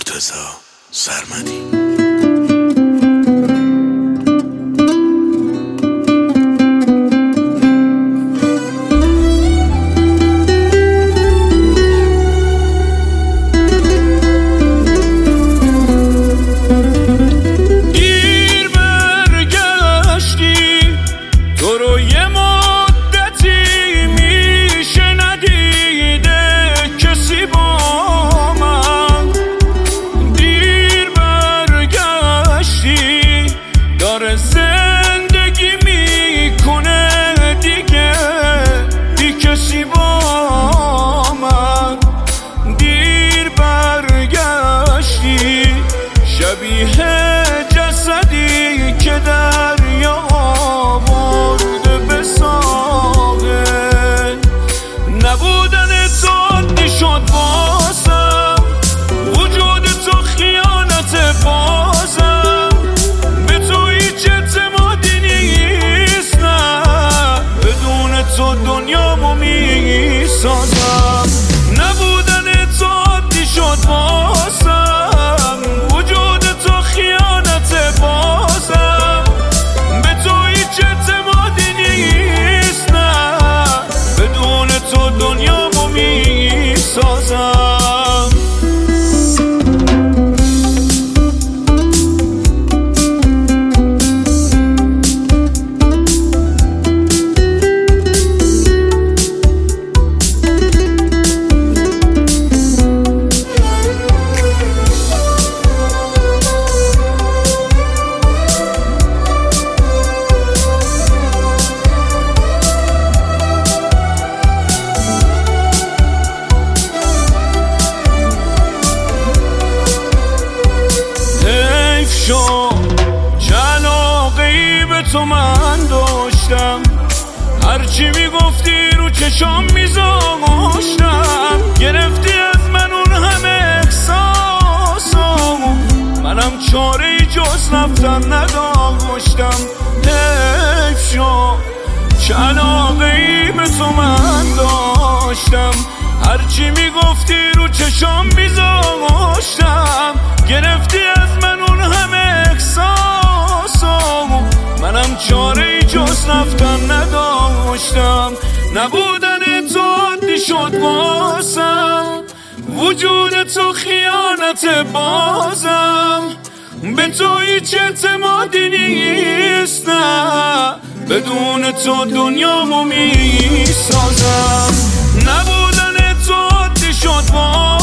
مرتضی سرمدی. زندگی میکنه دیگه بی کسی با من. دیر برگشتی شبیه جسدی که دریا آورده به ساحل. نبودن تو عادی شد واسم، وجود تو خیانت بازم. تو دنیامو میسازم. نبودن تو عادی شد واسم، وجود تو خیانت بازم. به تو هیچ اعتمادی نیست، نه بدون تو دنیامو میسازم. چه علاقه‌ای به تو من داشتم، هرچی میگفتی رو چشام میذاشتم. گرفتی از من اون همه احساسامو، منم چاره‌ای جز رفتن نداشتم. حیف شد چه علاقه‌ای به تو من داشتم، هرچی میگفتی رو چشام میذاشتم. گرفتی از من اون همه احساسامو، منم چاره‌ای جز رفتن نداشتم. نبودن تو عادی شد واسم، وجود تو خیانت بازم. به تو هیچ اعتمادی نیست، نه بدون تو دنیامو میسازم. نبودن تو عادی شد واسم،